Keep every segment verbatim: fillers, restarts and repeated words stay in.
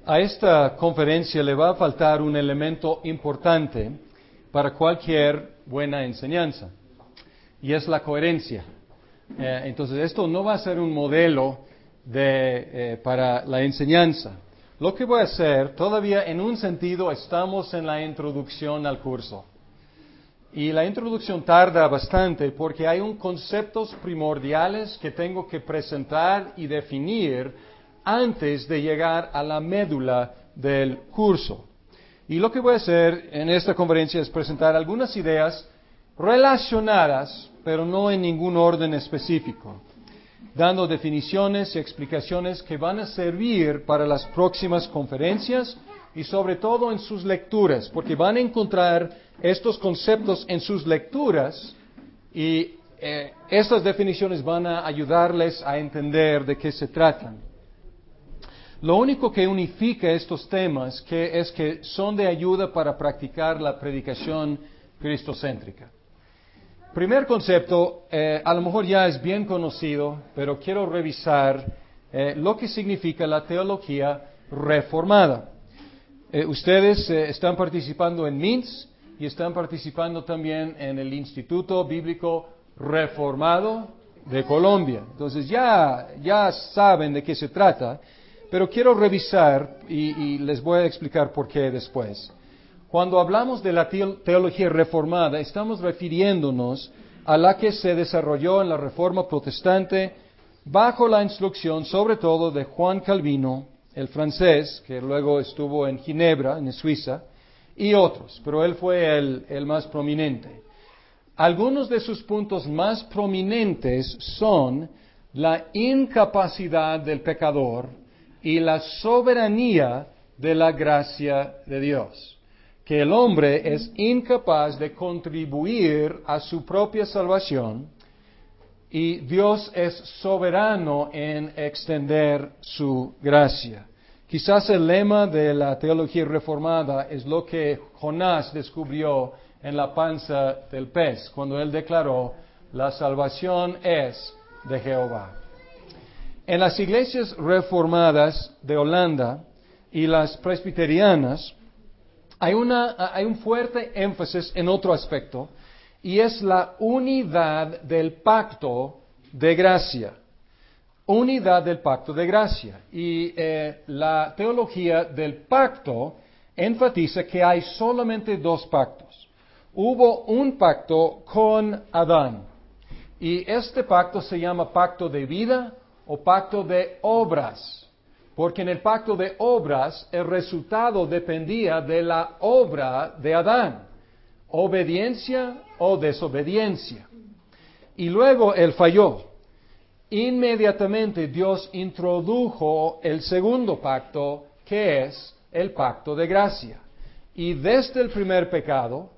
A esta conferencia le va a faltar un elemento importante para cualquier buena enseñanza, y es la coherencia. Eh, entonces, esto no va a ser un modelo de, eh, para la enseñanza. Lo que voy a hacer, todavía en un sentido estamos en la introducción al curso. Y la introducción tarda bastante porque hay un conceptos primordiales que tengo que presentar y definir antes de llegar a la médula del curso. Y lo que voy a hacer en esta conferencia es presentar algunas ideas relacionadas, pero no en ningún orden específico, dando definiciones y explicaciones que van a servir para las próximas conferencias y sobre todo en sus lecturas, porque van a encontrar estos conceptos en sus lecturas y eh, estas definiciones van a ayudarles a entender de qué se tratan. Lo único que unifica estos temas que es que son de ayuda para practicar la predicación cristocéntrica. Primer concepto, eh, a lo mejor ya es bien conocido, pero quiero revisar eh, lo que significa la teología reformada. Eh, ustedes eh, están participando en M I N S y están participando también en el Instituto Bíblico Reformado de Colombia. Entonces ya, ya saben de qué se trata. Pero quiero revisar y, y les voy a explicar por qué después. Cuando hablamos de la teología reformada, estamos refiriéndonos a la que se desarrolló en la Reforma Protestante bajo la instrucción sobre todo de Juan Calvino, el francés, que luego estuvo en Ginebra, en Suiza, y otros, pero él fue el, el más prominente. Algunos de sus puntos más prominentes son la incapacidad del pecador y la soberanía de la gracia de Dios, que el hombre es incapaz de contribuir a su propia salvación y Dios es soberano en extender su gracia. Quizás el lema de la teología reformada es lo que Jonás descubrió en la panza del pez, cuando él declaró, la salvación es de Jehová. En las iglesias reformadas de Holanda y las presbiterianas hay, una, hay un fuerte énfasis en otro aspecto y es la unidad del pacto de gracia. Unidad del pacto de gracia. Y eh, la teología del pacto enfatiza que hay solamente dos pactos. Hubo un pacto con Adán y este pacto se llama pacto de vida o pacto de obras, porque en el pacto de obras el resultado dependía de la obra de Adán, obediencia o desobediencia. Y luego él falló. Inmediatamente Dios introdujo el segundo pacto, que es el pacto de gracia. Y desde el primer pecado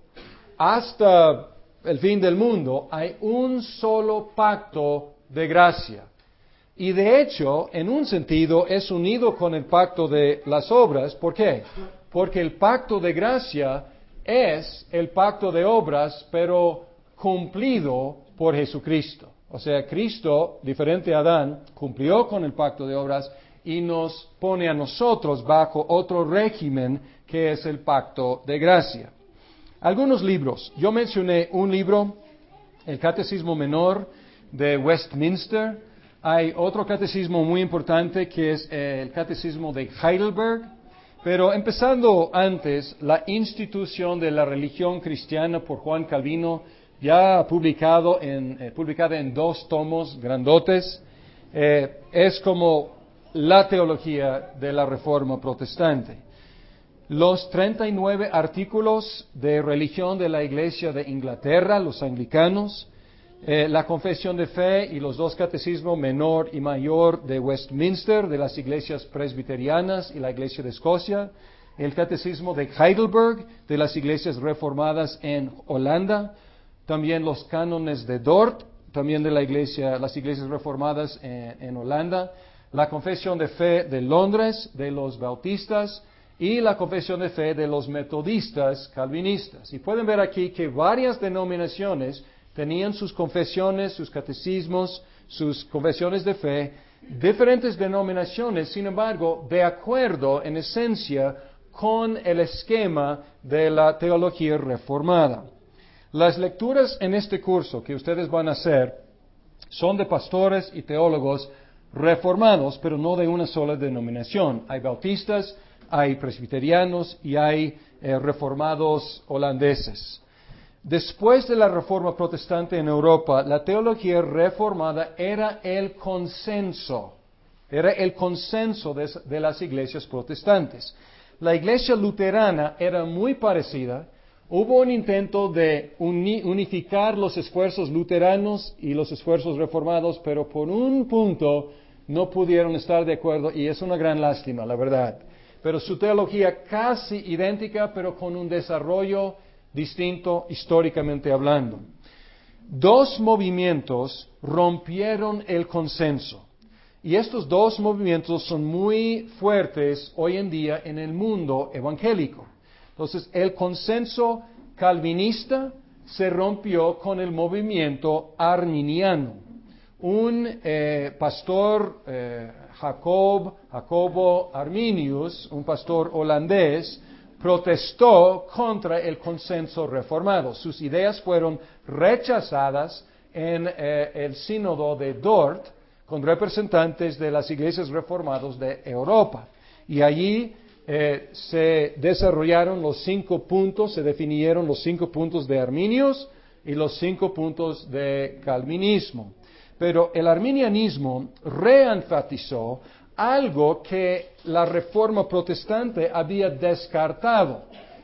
hasta el fin del mundo hay un solo pacto de gracia. Y de hecho, en un sentido, es unido con el pacto de las obras. ¿Por qué? Porque el pacto de gracia es el pacto de obras, pero cumplido por Jesucristo. O sea, Cristo, diferente a Adán, cumplió con el pacto de obras y nos pone a nosotros bajo otro régimen que es el pacto de gracia. Algunos libros. Yo mencioné un libro, el Catecismo Menor de Westminster. Hay otro catecismo muy importante que es eh, el Catecismo de Heidelberg, pero empezando antes, la Institución de la Religión Cristiana por Juan Calvino, ya publicado en, eh, publicada en dos tomos grandotes, eh, es como la teología de la Reforma Protestante. Los treinta y nueve artículos de religión de la Iglesia de Inglaterra, los anglicanos, Eh, la Confesión de Fe y los dos catecismos menor y mayor de Westminster, de las iglesias presbiterianas y la Iglesia de Escocia, el catecismo de Heidelberg, de las iglesias reformadas en Holanda, también los cánones de Dort, también de la iglesia, las iglesias reformadas en, en Holanda, la Confesión de Fe de Londres, de los bautistas, y la Confesión de Fe de los metodistas calvinistas. Y pueden ver aquí que varias denominaciones tenían sus confesiones, sus catecismos, sus confesiones de fe, diferentes denominaciones, sin embargo, de acuerdo en esencia con el esquema de la teología reformada. Las lecturas en este curso que ustedes van a hacer son de pastores y teólogos reformados, pero no de una sola denominación. Hay bautistas, hay presbiterianos y hay eh, reformados holandeses. Después de la reforma protestante en Europa, la teología reformada era el consenso, era el consenso de, de las iglesias protestantes. La iglesia luterana era muy parecida. Hubo un intento de uni, unificar los esfuerzos luteranos y los esfuerzos reformados, pero por un punto no pudieron estar de acuerdo y es una gran lástima, la verdad. Pero su teología casi idéntica, pero con un desarrollo distinto históricamente hablando. Dos movimientos rompieron el consenso. Y estos dos movimientos son muy fuertes hoy en día en el mundo evangélico. Entonces, el consenso calvinista se rompió con el movimiento arminiano. Un eh, pastor, eh, Jacob, Jacobo Arminius, un pastor holandés, protestó contra el consenso reformado. Sus ideas fueron rechazadas en eh, el sínodo de Dort con representantes de las iglesias reformadas de Europa. Y allí eh, se desarrollaron los cinco puntos, se definieron los cinco puntos de Arminius y los cinco puntos de calvinismo. Pero el arminianismo reenfatizó algo que la reforma protestante había descartado.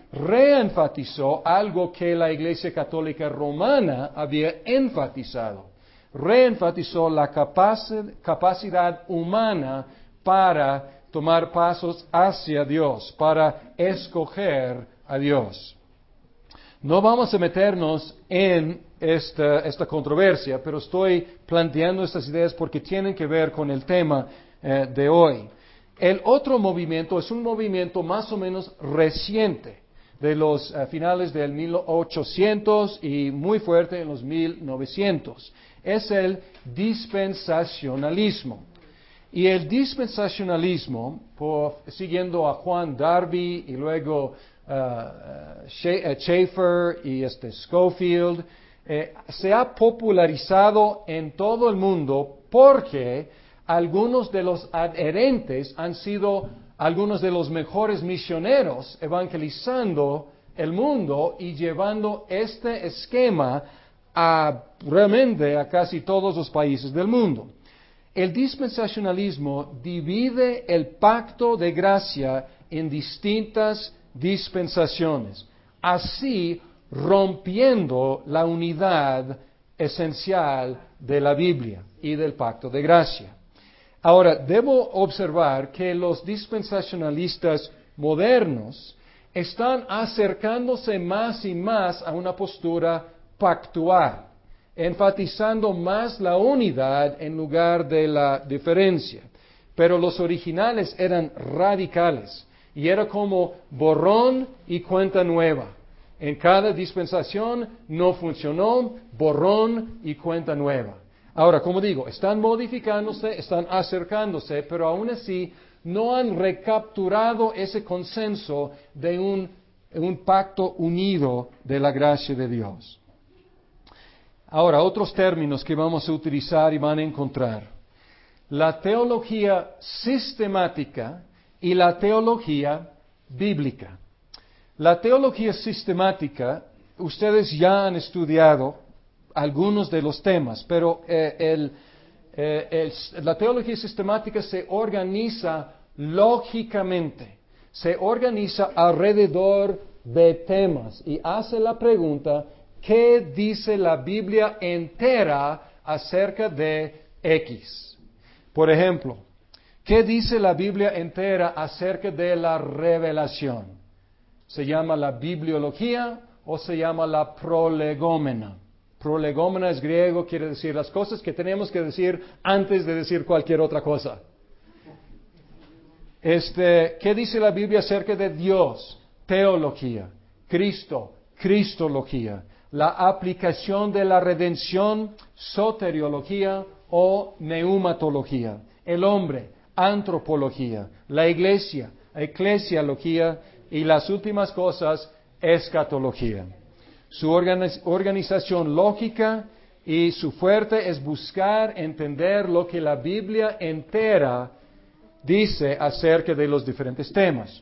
Reenfatizó algo que la Iglesia Católica Romana había enfatizado. Reenfatizó la capaci- capacidad humana para tomar pasos hacia Dios, para escoger a Dios. No vamos a meternos en esta, esta controversia, pero estoy planteando estas ideas porque tienen que ver con el tema eh, de hoy. El otro movimiento es un movimiento más o menos reciente, de los uh, finales del mil ochocientos y muy fuerte en los mil novecientos. Es el dispensacionalismo. Y el dispensacionalismo, por, siguiendo a Juan Darby y luego uh, uh, Schaeffer y este Scofield, eh, se ha popularizado en todo el mundo porque algunos de los adherentes han sido algunos de los mejores misioneros evangelizando el mundo y llevando este esquema a realmente a casi todos los países del mundo. El dispensacionalismo divide el pacto de gracia en distintas dispensaciones, así rompiendo la unidad esencial de la Biblia y del pacto de gracia. Ahora, debo observar que los dispensacionalistas modernos están acercándose más y más a una postura pactual, enfatizando más la unidad en lugar de la diferencia. Pero los originales eran radicales y era como borrón y cuenta nueva. En cada dispensación no funcionó, borrón y cuenta nueva. Ahora, como digo, están modificándose, están acercándose, pero aún así no han recapturado ese consenso de un, un pacto unido de la gracia de Dios. Ahora, otros términos que vamos a utilizar y van a encontrar. La teología sistemática y la teología bíblica. La teología sistemática, ustedes ya han estudiado algunos de los temas, pero eh, el, eh, el, la teología sistemática se organiza lógicamente, se organiza alrededor de temas y hace la pregunta, ¿qué dice la Biblia entera acerca de X? Por ejemplo, ¿qué dice la Biblia entera acerca de la revelación? ¿Se llama la bibliología o se llama la prolegómena? Prolegómena es griego, quiere decir las cosas que tenemos que decir antes de decir cualquier otra cosa. Este, ¿qué dice la Biblia acerca de Dios? Teología. Cristo, cristología. La aplicación de la redención, soteriología o neumatología, el hombre, antropología, la iglesia, eclesiología y las últimas cosas, escatología. Su organiz- organización lógica y su fuerte es buscar entender lo que la Biblia entera dice acerca de los diferentes temas.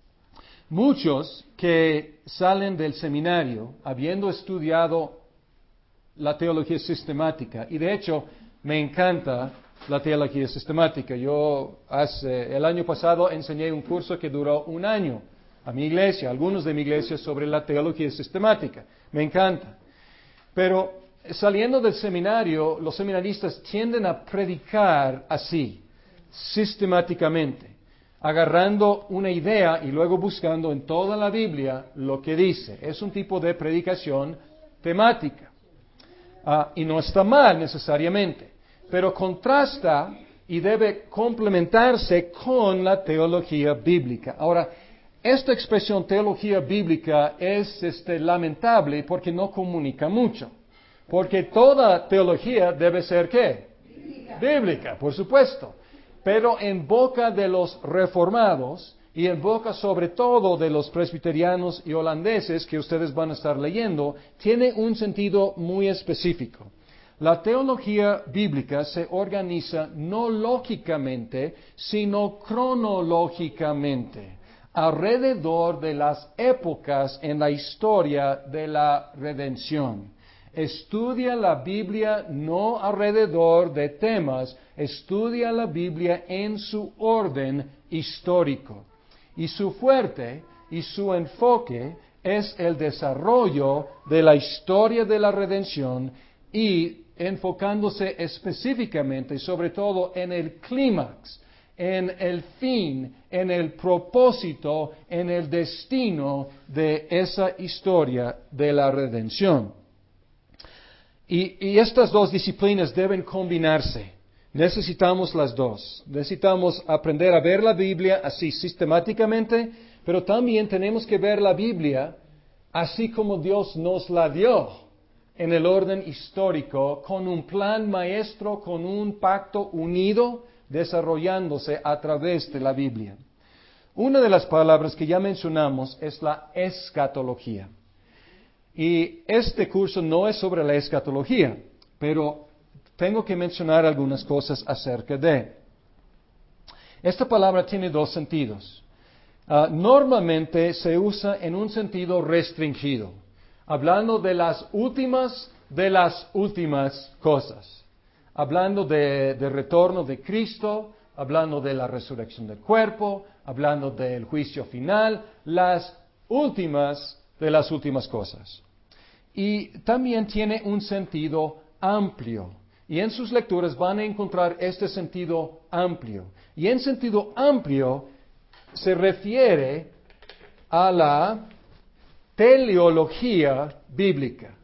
Muchos que salen del seminario habiendo estudiado la teología sistemática, y de hecho me encanta la teología sistemática. Yo hace, el año pasado enseñé un curso que duró un año a mi iglesia, a algunos de mi iglesia, sobre la teología sistemática. Me encanta. Pero saliendo del seminario, los seminaristas tienden a predicar así, sistemáticamente, agarrando una idea y luego buscando en toda la Biblia lo que dice. Es un tipo de predicación temática. Uh, y no está mal necesariamente, pero contrasta y debe complementarse con la teología bíblica. Ahora, esta expresión teología bíblica es este, lamentable porque no comunica mucho. Porque toda teología debe ser ¿qué? Bíblica. Bíblica, por supuesto. Pero en boca de los reformados y en boca sobre todo de los presbiterianos y holandeses que ustedes van a estar leyendo, tiene un sentido muy específico. La teología bíblica se organiza no lógicamente, sino cronológicamente, alrededor de las épocas en la historia de la redención. Estudia la Biblia no alrededor de temas, estudia la Biblia en su orden histórico. Y su fuerte y su enfoque es el desarrollo de la historia de la redención y enfocándose específicamente, sobre todo en el clímax, en el fin, en el propósito, en el destino de esa historia de la redención. Y, y estas dos disciplinas deben combinarse. Necesitamos las dos. Necesitamos aprender a ver la Biblia así sistemáticamente, pero también tenemos que ver la Biblia así como Dios nos la dio, en el orden histórico, con un plan maestro, con un pacto unido, desarrollándose a través de la Biblia. Una de las palabras que ya mencionamos es la escatología. Y este curso no es sobre la escatología, pero tengo que mencionar algunas cosas acerca de. Esta palabra tiene dos sentidos. Uh, normalmente se usa en un sentido restringido, hablando de las últimas de las últimas cosas, hablando de, de retorno de Cristo, hablando de la resurrección del cuerpo, hablando del juicio final, las últimas de las últimas cosas. Y también tiene un sentido amplio. Y en sus lecturas van a encontrar este sentido amplio. Y en sentido amplio se refiere a la teleología bíblica.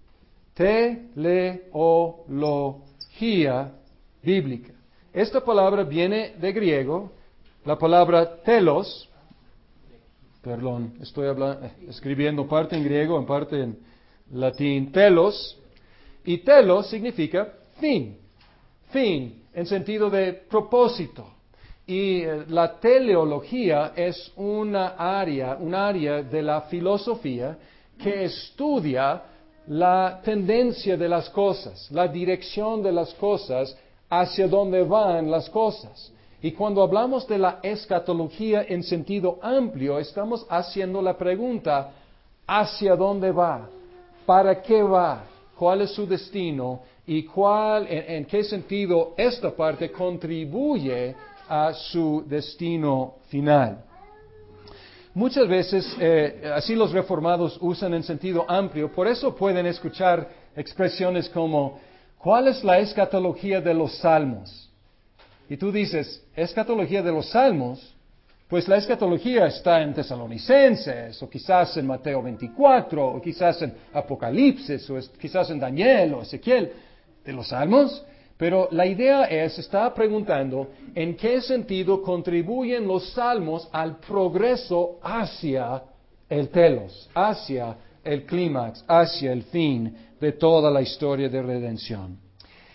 Teleología bíblica. Esta palabra viene de griego, la palabra telos, perdón, estoy hablando, escribiendo parte en griego, en parte en latín, telos, y telos significa fin, fin, en sentido de propósito. Y eh, la teleología es una área, un área de la filosofía que estudia la tendencia de las cosas, la dirección de las cosas, hacia dónde van las cosas. Y cuando hablamos de la escatología en sentido amplio, estamos haciendo la pregunta, ¿hacia dónde va? ¿Para qué va? ¿Cuál es su destino? ¿Y cuál, en, en qué sentido esta parte contribuye a su destino final? Muchas veces, eh, así los reformados usan en sentido amplio, por eso pueden escuchar expresiones como, ¿cuál es la escatología de los salmos? Y tú dices, ¿escatología de los salmos? Pues la escatología está en Tesalonicenses, o quizás en Mateo veinticuatro, o quizás en Apocalipsis, o es, quizás en Daniel o Ezequiel, de los salmos. Pero la idea es, está preguntando, ¿en qué sentido contribuyen los salmos al progreso hacia el telos, hacia el clímax, hacia el fin de toda la historia de redención?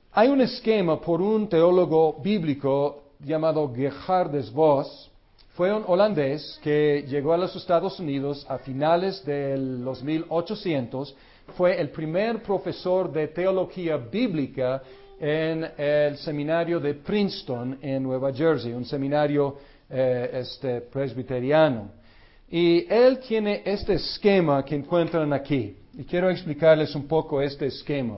hay un esquema por un teólogo bíblico llamado Gerhardus Voss. Fue un holandés que llegó a los Estados Unidos a finales de los mil ochocientos. Fue el primer profesor de teología bíblica en el seminario de Princeton en Nueva Jersey, un seminario eh, este, presbiteriano. Y él tiene este esquema que encuentran aquí. Y quiero explicarles un poco este esquema.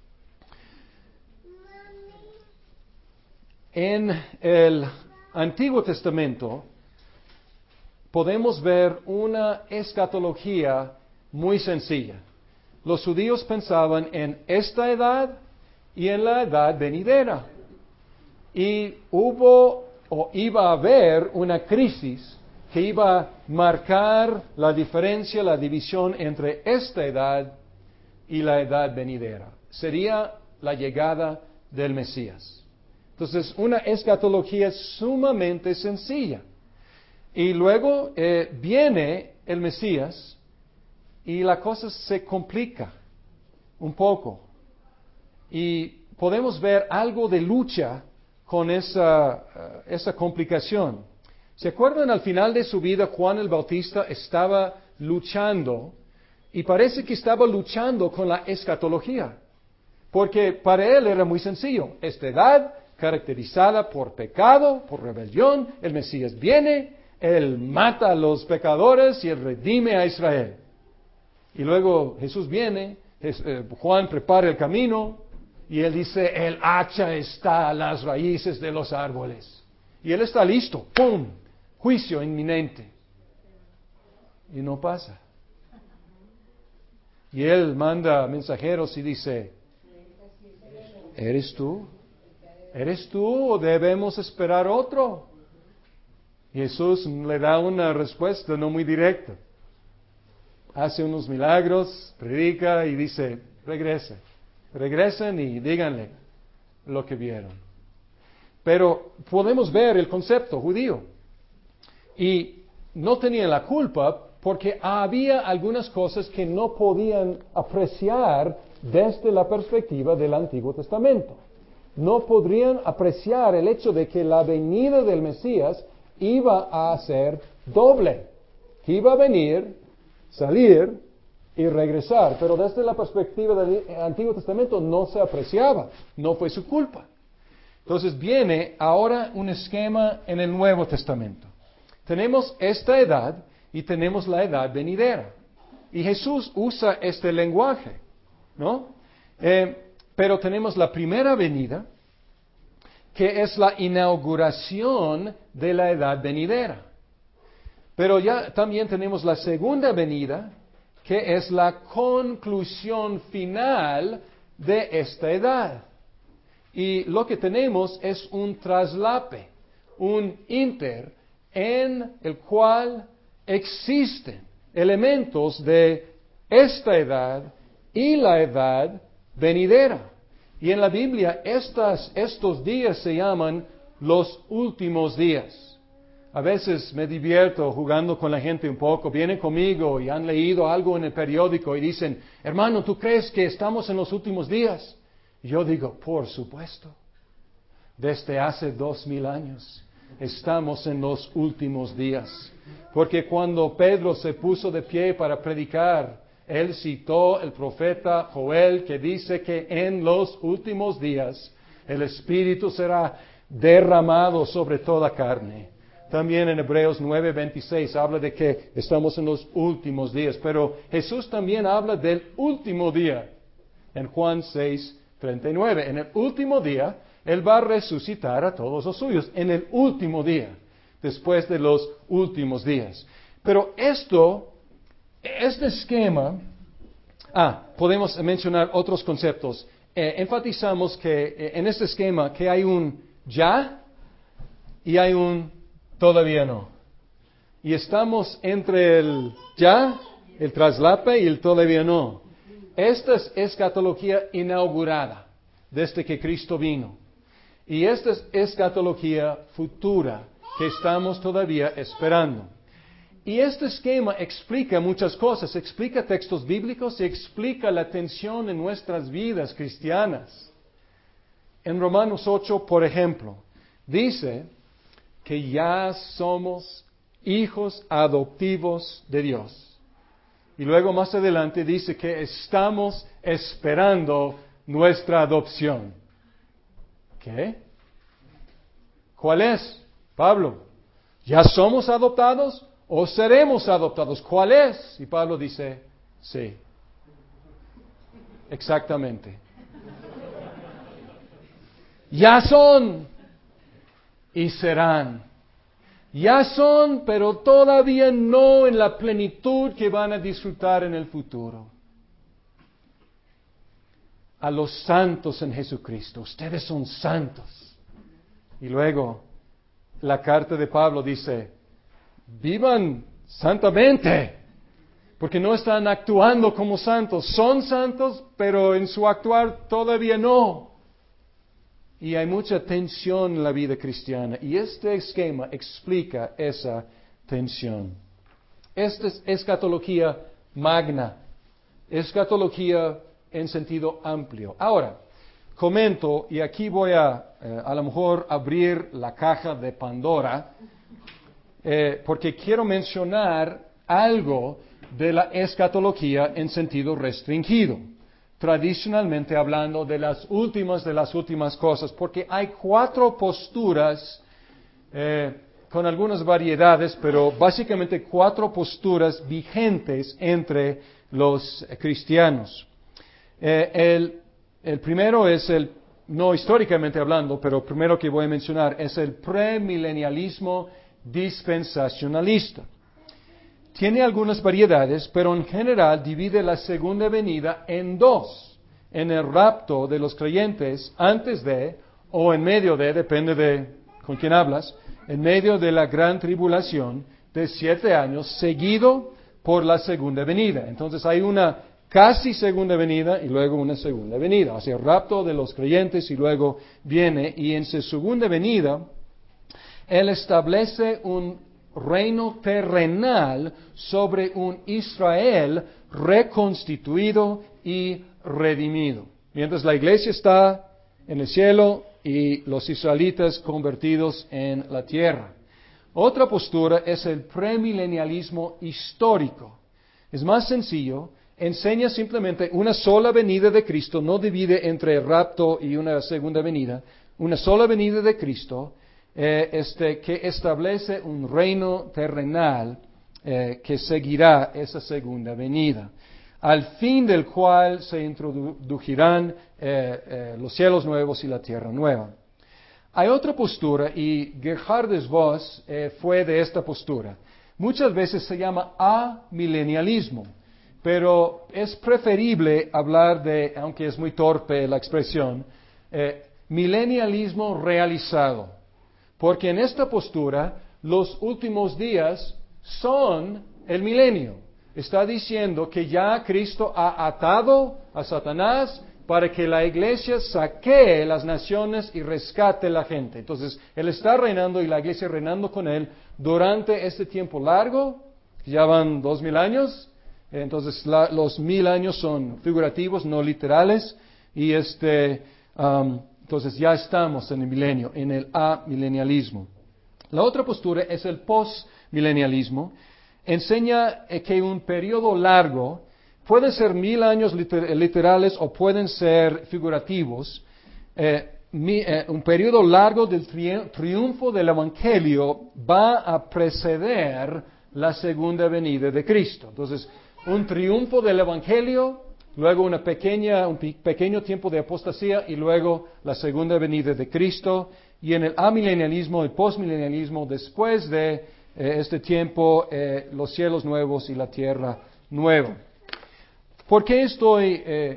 En el Antiguo Testamento podemos ver una escatología muy sencilla. Los judíos pensaban en esta edad y en la edad venidera. Y hubo o iba a haber una crisis que iba a marcar la diferencia, la división entre esta edad y la edad venidera. Sería la llegada del Mesías. Entonces, una escatología sumamente sencilla. Y luego eh, viene el Mesías y la cosa se complica un poco. Y podemos ver algo de lucha con esa, uh, esa complicación. ¿Se acuerdan al final de su vida Juan el Bautista estaba luchando? Y parece que estaba luchando con la escatología. Porque para él era muy sencillo. Esta edad caracterizada por pecado, por rebelión, el Mesías viene, él mata a los pecadores y él redime a Israel. Y luego Jesús viene, Juan prepara el camino y él dice, el hacha está a las raíces de los árboles. Y él está listo, ¡pum! Juicio inminente. Y no pasa. Y él manda mensajeros y dice, ¿eres tú? ¿Eres tú o debemos esperar otro? Y Jesús le da una respuesta no muy directa. Hace unos milagros, predica y dice, regresen. Regresen y díganle lo que vieron. Pero podemos ver el concepto judío. Y no tenían la culpa porque había algunas cosas que no podían apreciar desde la perspectiva del Antiguo Testamento. No podrían apreciar el hecho de que la venida del Mesías iba a ser doble, que iba a venir, salir y regresar, pero desde la perspectiva del Antiguo Testamento no se apreciaba, no fue su culpa. Entonces viene ahora un esquema en el Nuevo Testamento. Tenemos esta edad y tenemos la edad venidera. Y Jesús usa este lenguaje, ¿no? Eh, pero tenemos la primera venida, que es la inauguración de la edad venidera. Pero ya también tenemos la segunda venida, que es la conclusión final de esta edad. Y lo que tenemos es un traslape, un inter, en el cual existen elementos de esta edad y la edad venidera. Y en la Biblia estas, estos días se llaman los últimos días. A veces me divierto jugando con la gente un poco. Vienen conmigo y han leído algo en el periódico y dicen, hermano, ¿tú crees que estamos en los últimos días? Y yo digo, por supuesto. Desde hace dos mil años estamos en los últimos días. Porque cuando Pedro se puso de pie para predicar, él citó el profeta Joel que dice que en los últimos días el Espíritu será derramado sobre toda carne. También en Hebreos nueve veintiséis habla de que estamos en los últimos días, pero Jesús también habla del último día en Juan seis treinta y nueve. En el último día Él va a resucitar a todos los suyos, en el último día, después de los últimos días. Pero esto, este esquema, ah, podemos mencionar otros conceptos. Eh, enfatizamos que eh, en este esquema que hay un ya y hay un todavía no. Y estamos entre el ya, el traslape y el todavía no. Esta es escatología inaugurada desde que Cristo vino. Y esta es escatología futura que estamos todavía esperando. Y este esquema explica muchas cosas, explica textos bíblicos y explica la tensión en nuestras vidas cristianas. En Romanos ocho, por ejemplo, dice que ya somos hijos adoptivos de Dios. Y luego más adelante dice que estamos esperando nuestra adopción. ¿Qué? ¿Cuál es, Pablo? ¿Ya somos adoptados o seremos adoptados? ¿Cuál es? Y Pablo dice, sí. Exactamente. Ya son y serán. Ya son, pero todavía no en la plenitud que van a disfrutar en el futuro. A los santos en Jesucristo, ustedes son santos. Y luego, la carta de Pablo dice, vivan santamente, porque no están actuando como santos. Son santos, pero en su actuar todavía no. Y hay mucha tensión en la vida cristiana. Y este esquema explica esa tensión. Esta es escatología magna. Escatología en sentido amplio. Ahora, comento, y aquí voy a eh, a lo mejor abrir la caja de Pandora, eh, porque quiero mencionar algo de la escatología en sentido restringido. Tradicionalmente hablando de las últimas de las últimas cosas, porque hay cuatro posturas, eh, con algunas variedades, pero básicamente cuatro posturas vigentes entre los cristianos. Eh, el, el primero es el, no históricamente hablando, pero primero que voy a mencionar, es el premilenialismo dispensacionalista. Tiene algunas variedades, pero en general divide la segunda venida en dos, en el rapto de los creyentes antes de, o en medio de, depende de con quién hablas, en medio de la gran tribulación de siete años, seguido por la segunda venida. Entonces hay una casi segunda venida y luego una segunda venida, o sea, el rapto de los creyentes y luego viene, y en su segunda venida, Él establece un reino terrenal sobre un Israel reconstituido y redimido. Mientras la iglesia está en el cielo y los israelitas convertidos en la tierra. Otra postura es el premilenialismo histórico. Es más sencillo, enseña simplemente una sola venida de Cristo, no divide entre el rapto y una segunda venida, una sola venida de Cristo, Eh, este, que establece un reino terrenal eh, que seguirá esa segunda venida, al fin del cual se introducirán eh, eh, los cielos nuevos y la tierra nueva. Hay otra postura, y Gerhardus Voss eh, fue de esta postura. Muchas veces se llama amilenialismo, pero es preferible hablar de, aunque es muy torpe la expresión, eh, milenialismo realizado. Porque en esta postura, los últimos días son el milenio. Está diciendo que ya Cristo ha atado a Satanás para que la iglesia saquee las naciones y rescate a la gente. Entonces, Él está reinando y la iglesia reinando con Él durante este tiempo largo, ya van dos mil años. Entonces, la, los mil años son figurativos, no literales. Y este... Um, Entonces ya estamos en el milenio, en el amilenialismo. La otra postura es el postmilenialismo. Enseña que un periodo largo, pueden ser mil años liter- literales o pueden ser figurativos, eh, mi, eh, un periodo largo del tri- triunfo del Evangelio va a preceder la segunda venida de Cristo. Entonces, un triunfo del Evangelio, luego una pequeña, un pequeño tiempo de apostasía y luego la segunda venida de Cristo. Y en el amilenialismo, el postmilenialismo, después de eh, este tiempo, eh, los cielos nuevos y la tierra nueva. ¿Por qué estoy eh,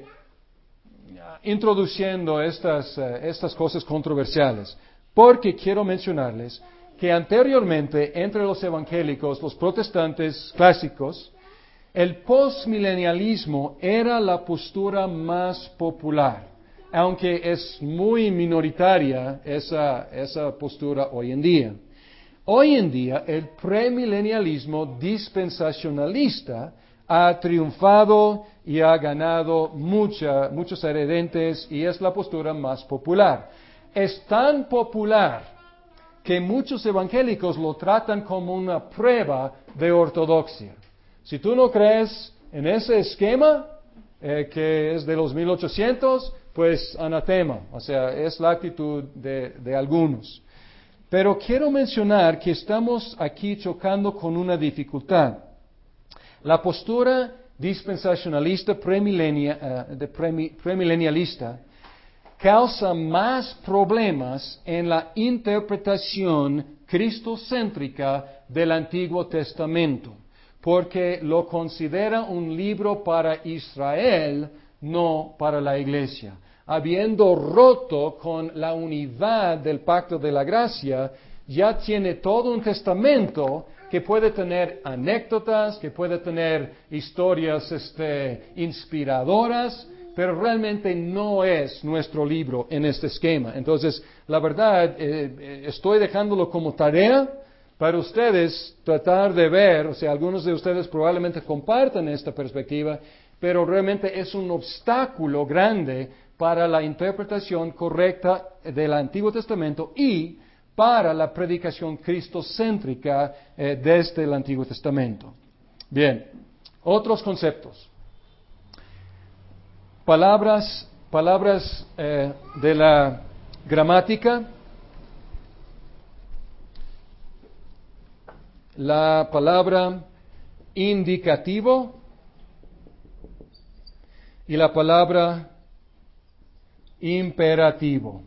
introduciendo estas, eh, estas cosas controversiales? Porque quiero mencionarles que anteriormente entre los evangélicos, los protestantes clásicos, el postmilenialismo era la postura más popular, aunque es muy minoritaria esa, esa postura hoy en día. Hoy en día, el premilenialismo dispensacionalista ha triunfado y ha ganado mucha, muchos adherentes y es la postura más popular. Es tan popular que muchos evangélicos lo tratan como una prueba de ortodoxia. Si tú no crees en ese esquema, eh, que es de los mil ochocientos, pues anatema, o sea, es la actitud de, de algunos. Pero quiero mencionar que estamos aquí chocando con una dificultad. La postura dispensacionalista premilenia, uh, de premi, premilenialista causa más problemas en la interpretación cristocéntrica del Antiguo Testamento, porque lo considera un libro para Israel, no para la iglesia. Habiendo roto con la unidad del pacto de la gracia, ya tiene todo un testamento que puede tener anécdotas, que puede tener historias este, inspiradoras, pero realmente no es nuestro libro en este esquema. Entonces, la verdad, eh, estoy dejándolo como tarea para ustedes tratar de ver, o sea, algunos de ustedes probablemente compartan esta perspectiva, pero realmente es un obstáculo grande para la interpretación correcta del Antiguo Testamento y para la predicación cristocéntrica eh, desde el Antiguo Testamento. Bien, otros conceptos. Palabras, palabras eh, de la gramática. La palabra indicativo y la palabra imperativo.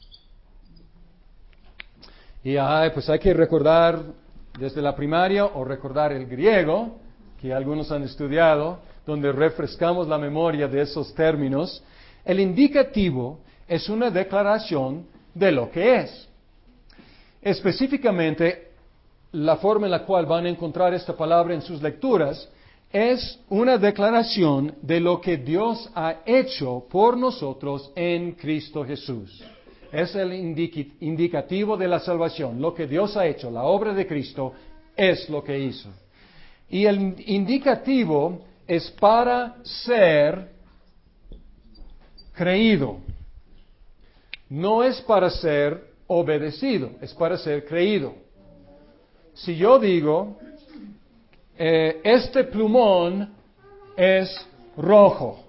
Y ay, pues hay que recordar desde la primaria o recordar el griego, que algunos han estudiado, donde refrescamos la memoria de esos términos. El indicativo es una declaración de lo que es. Específicamente, la forma en la cual van a encontrar esta palabra en sus lecturas es una declaración de lo que Dios ha hecho por nosotros en Cristo Jesús. Es el indicativo de la salvación. Lo que Dios ha hecho, la obra de Cristo, es lo que hizo. Y el indicativo es para ser creído. No es para ser obedecido, es para ser creído. Si yo digo, eh, este plumón es rojo,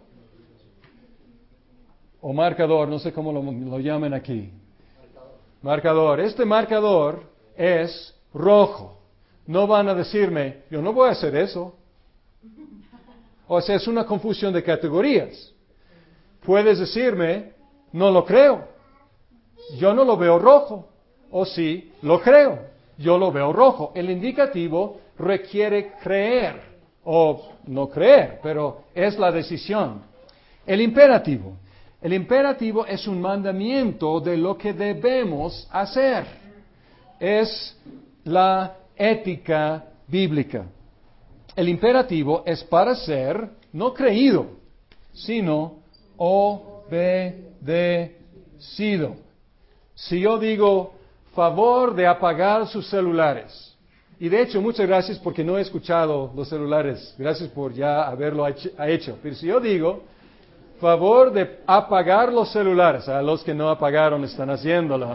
o marcador, no sé cómo lo, lo llaman aquí. Marcador. Este marcador es rojo. No van a decirme, yo no voy a hacer eso. O sea, es una confusión de categorías. Puedes decirme, no lo creo. Yo no lo veo rojo. O sí, lo creo. Yo lo veo rojo. El indicativo requiere creer. O no creer, pero es la decisión. El imperativo. El imperativo es un mandamiento de lo que debemos hacer. Es la ética bíblica. El imperativo es para ser no creído, sino obedecido. Si yo digo, favor de apagar sus celulares, y de hecho, muchas gracias porque no he escuchado los celulares, gracias por ya haberlo hecho, pero si yo digo, favor de apagar los celulares, a los que no apagaron están haciéndolo.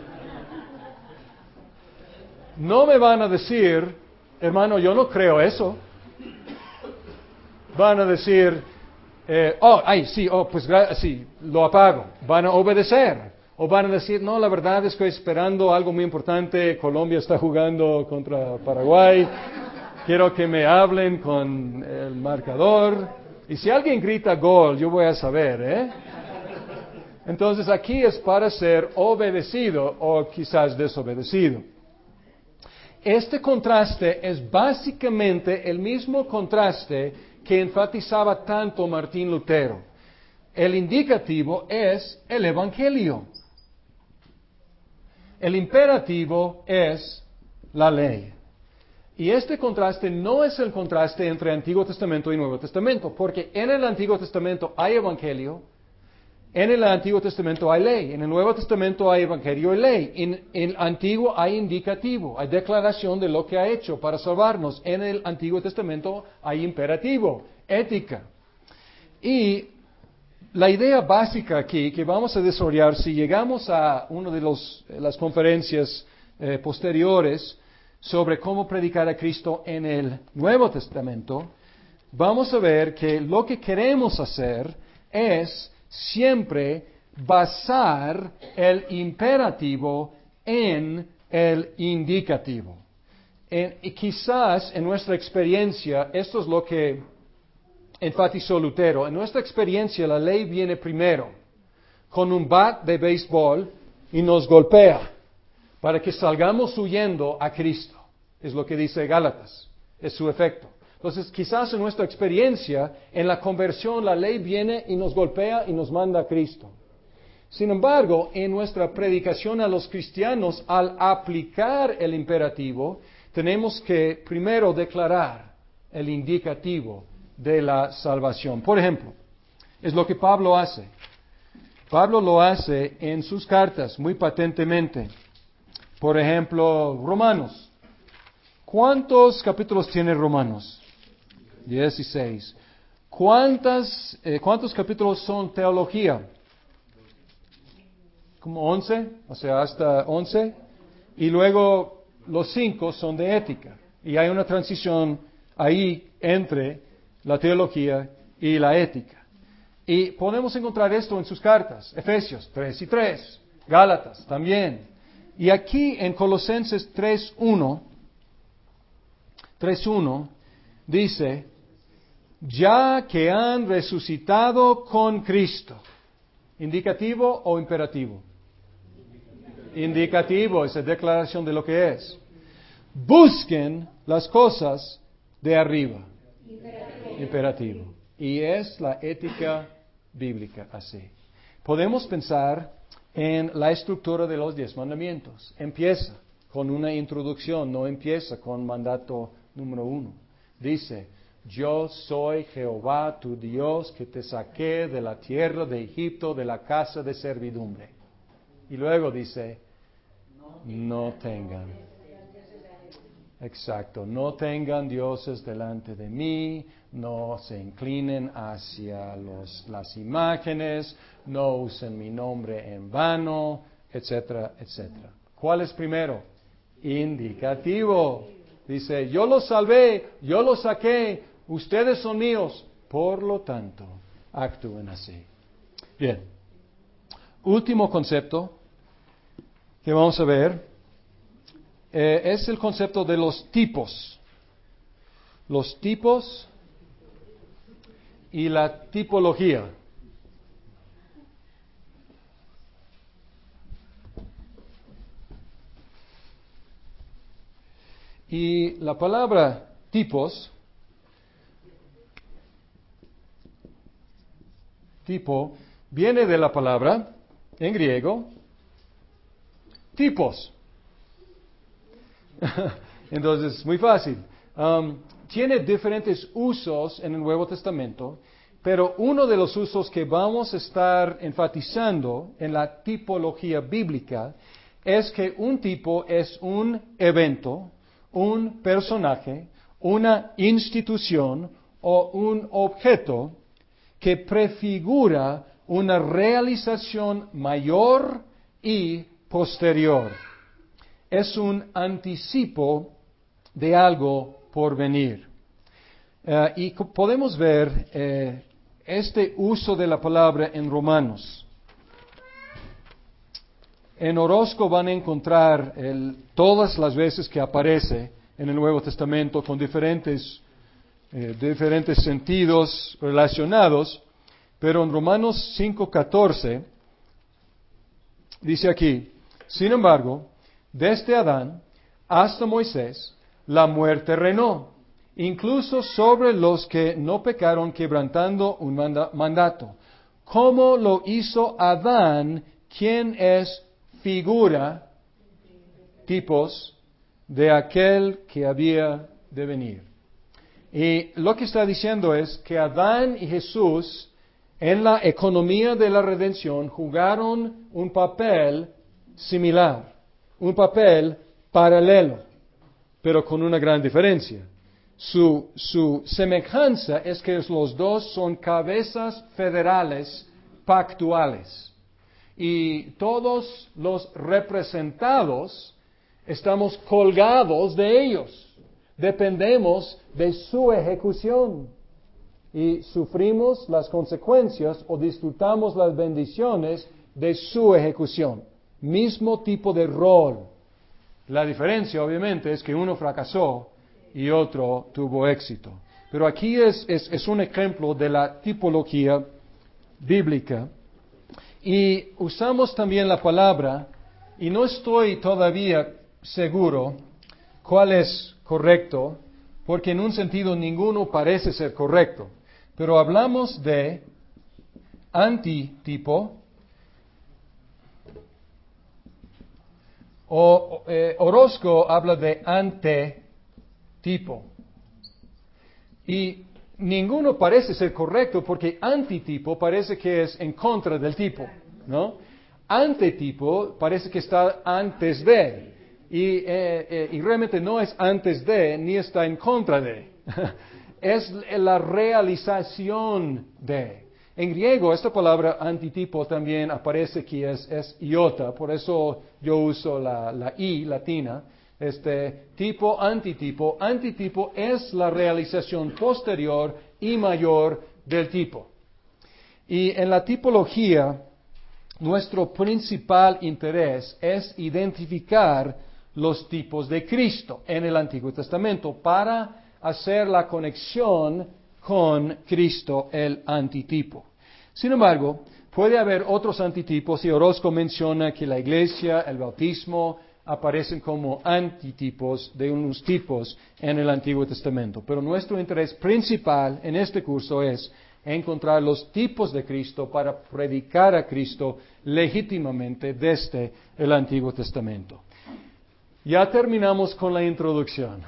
No me van a decir, hermano, yo no creo eso. Van a decir, eh, oh, ay, sí, oh, pues sí, lo apago. Van a obedecer. O van a decir, no, la verdad es que estoy esperando algo muy importante. Colombia está jugando contra Paraguay. Quiero que me hablen con el marcador. Y si alguien grita gol, yo voy a saber, ¿eh? Entonces aquí es para ser obedecido o quizás desobedecido. Este contraste es básicamente el mismo contraste que enfatizaba tanto Martín Lutero. El indicativo es el Evangelio. El imperativo es la ley. Y este contraste no es el contraste entre Antiguo Testamento y Nuevo Testamento, porque en el Antiguo Testamento hay Evangelio, En el Antiguo Testamento hay ley, en el Nuevo Testamento hay evangelio y ley. En, en el Antiguo hay indicativo, hay declaración de lo que ha hecho para salvarnos. En el Antiguo Testamento hay imperativo, ética. Y la idea básica aquí que vamos a desarrollar, si llegamos a una de los, las conferencias eh, posteriores sobre cómo predicar a Cristo en el Nuevo Testamento, vamos a ver que lo que queremos hacer es siempre basar el imperativo en el indicativo. En, y quizás en nuestra experiencia, esto es lo que enfatizó Lutero, en nuestra experiencia la ley viene primero, con un bat de béisbol y nos golpea, para que salgamos huyendo a Cristo. Es lo que dice Gálatas, es su efecto. Entonces, quizás en nuestra experiencia, en la conversión, la ley viene y nos golpea y nos manda a Cristo. Sin embargo, en nuestra predicación a los cristianos, al aplicar el imperativo, tenemos que primero declarar el indicativo de la salvación. Por ejemplo, es lo que Pablo hace. Pablo lo hace en sus cartas muy patentemente. Por ejemplo, Romanos. ¿Cuántos capítulos tiene Romanos? dieciséis. ¿Cuántas, eh, ¿Cuántos capítulos son teología? Como once, o sea, hasta once. Y luego los cinco son de ética. Y hay una transición ahí entre la teología y la ética. Y podemos encontrar esto en sus cartas, Efesios tres y tres, Gálatas también. Y aquí en Colosenses tres uno, tres uno, dice, ya que han resucitado con Cristo. ¿Indicativo o imperativo? Indicativo, esa declaración de lo que es. Busquen las cosas de arriba. Imperativo. Imperativo. Y es la ética bíblica así. Podemos pensar en la estructura de los diez mandamientos. Empieza con una introducción, no empieza con mandato número uno. Dice, yo soy Jehová tu Dios que te saqué de la tierra de Egipto, de la casa de servidumbre. Y luego dice, no tengan. Exacto, no tengan dioses delante de mí, no se inclinen hacia los, las imágenes, no usen mi nombre en vano, etcétera, etcétera. ¿Cuál es primero? Indicativo. Dice, yo los salvé, yo los saqué, ustedes son míos, por lo tanto, actúen así. Bien. Último concepto que vamos a ver eh, es el concepto de los tipos. Los tipos y la tipología. Y la palabra tipos, tipo, viene de la palabra, en griego, tipos. Entonces, muy fácil. Um, tiene diferentes usos en el Nuevo Testamento, pero uno de los usos que vamos a estar enfatizando en la tipología bíblica es que un tipo es un evento, un personaje, una institución o un objeto que prefigura una realización mayor y posterior. Es un anticipo de algo por venir. Uh, y podemos ver eh, este uso de la palabra en Romanos. En Orozco van a encontrar el, todas las veces que aparece en el Nuevo Testamento con diferentes, eh, diferentes sentidos relacionados, pero en Romanos cinco catorce dice aquí, sin embargo, desde Adán hasta Moisés, la muerte reinó, incluso sobre los que no pecaron quebrantando un manda- mandato, como lo hizo Adán, quien es figura, tipos, de aquel que había de venir. Y lo que está diciendo es que Adán y Jesús en la economía de la redención jugaron un papel similar, un papel paralelo, pero con una gran diferencia. Su, su semejanza es que los dos son cabezas federales pactuales. Y todos los representados estamos colgados de ellos. Dependemos de su ejecución. Y sufrimos las consecuencias o disfrutamos las bendiciones de su ejecución. Mismo tipo de rol. La diferencia, obviamente, es que uno fracasó y otro tuvo éxito. Pero aquí es, es, es un ejemplo de la tipología bíblica. Y usamos también la palabra, y no estoy todavía seguro cuál es correcto, porque en un sentido ninguno parece ser correcto. Pero hablamos de antitipo, o eh, Orozco habla de antetipo. Y ninguno parece ser correcto porque antitipo parece que es en contra del tipo, ¿no? Antetipo parece que está antes de, y, eh, eh, y realmente no es antes de ni está en contra de. Es la realización de. En griego, esta palabra antitipo también aparece aquí, es, es iota, por eso yo uso la, la i latina. Este tipo, antitipo. Antitipo es la realización posterior y mayor del tipo. Y en la tipología, nuestro principal interés es identificar los tipos de Cristo en el Antiguo Testamento para hacer la conexión con Cristo, el antitipo. Sin embargo, puede haber otros antitipos, y Orozco menciona que la iglesia, el bautismo, aparecen como antitipos de unos tipos en el Antiguo Testamento. Pero nuestro interés principal en este curso es encontrar los tipos de Cristo para predicar a Cristo legítimamente desde el Antiguo Testamento. Ya terminamos con la introducción.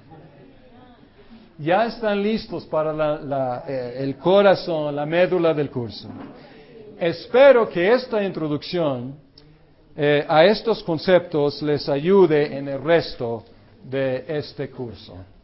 Ya están listos para la, la, eh, el corazón, la médula del curso. Espero que esta introducción eh, a estos conceptos les ayude en el resto de este curso.